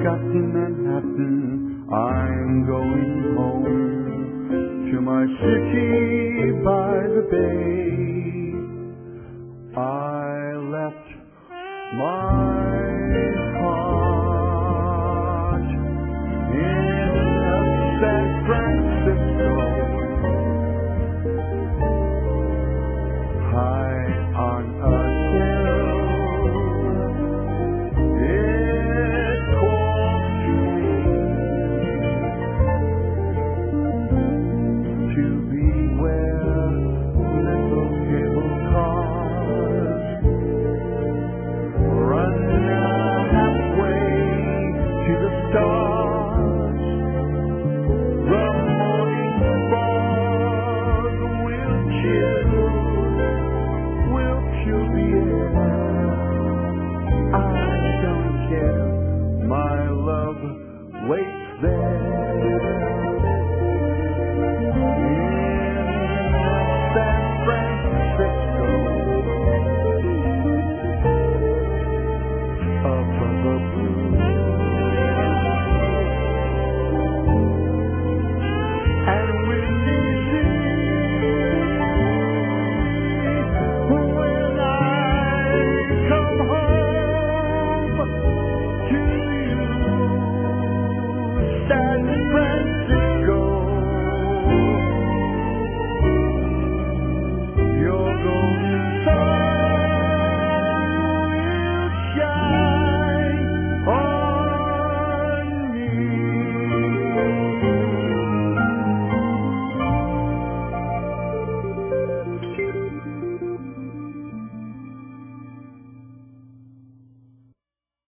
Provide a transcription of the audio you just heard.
got to Manhattan, I'm going home to my city by the bay. I left my heart in San Francisco, high on a hill. It called to me to be where little cable cars run halfway to the stars. The morning fog will chill the air. I don't care, my love, wait